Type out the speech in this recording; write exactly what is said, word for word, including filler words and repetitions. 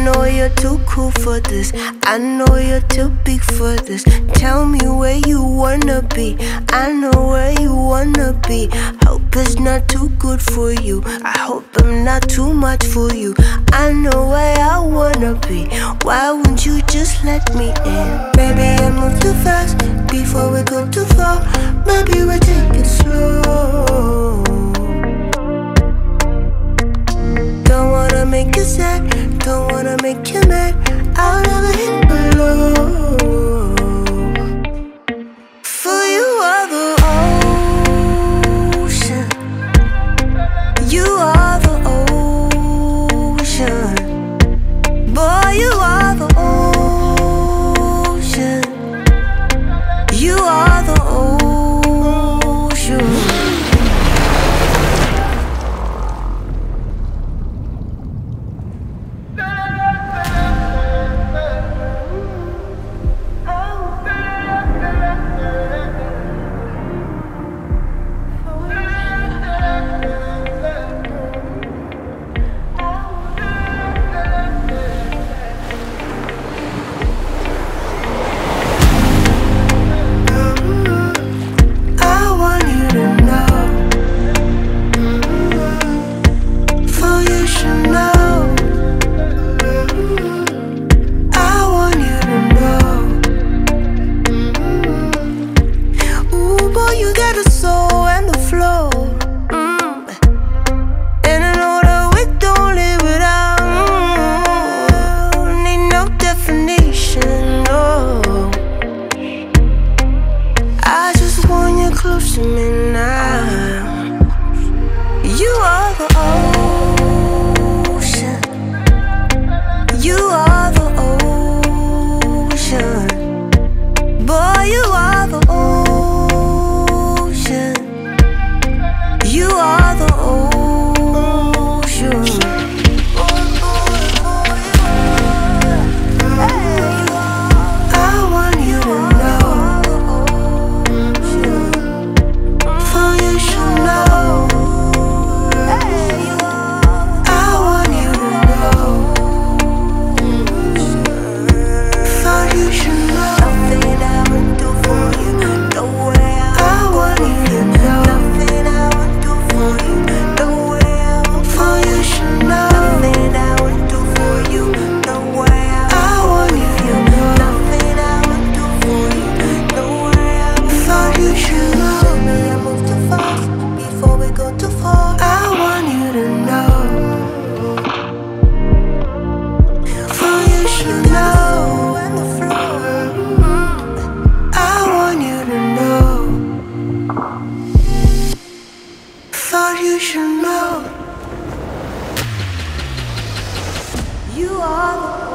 know you're too cool for this. I know you're too big for this. Tell me where you wanna be. I know where you wanna be. Hope it's not too good for you. I hope I'm not too much for you. I know where I wanna be. Why won't you just let me in? Maybe I move too fast before we go too far. Maybe we take it slow. Don't wanna make you sad, don't wanna make you mad. I'll never hit below. For you are the ocean. You are the ocean. Boy, you are the ocean. You are the ocean. Close to me now. You are the ocean. You are the ocean. Boy, you are the ocean. You are the ocean. I want you to know. Thought you should know. You are the